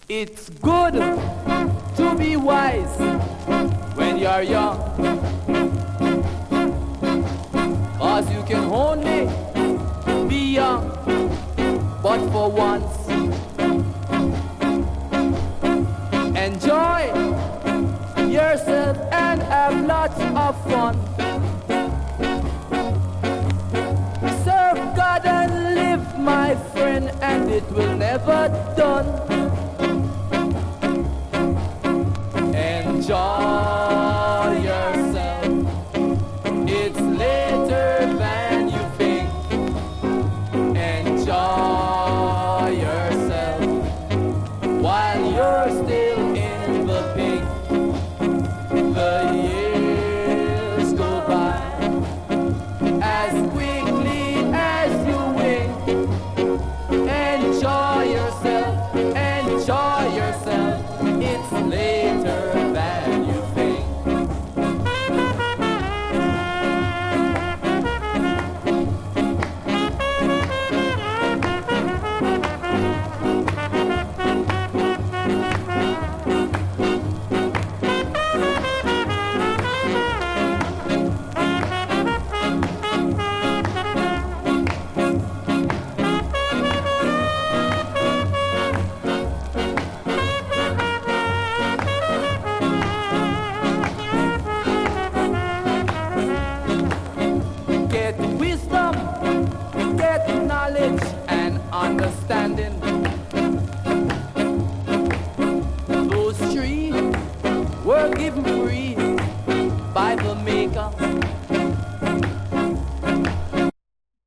It's good to be wise when you're young, 'cause you can only be young but for once. Enjoy yourself and have lots of fun. Serve God and live, my friend, and it will never done. Enjoy yourself. It's later than you think. Enjoy yourself while you're still in the pink. The years go by as quickly as you wink. Enjoy yourself, enjoy yourself. It's later than you think. Get wisdom, get knowledge and understanding.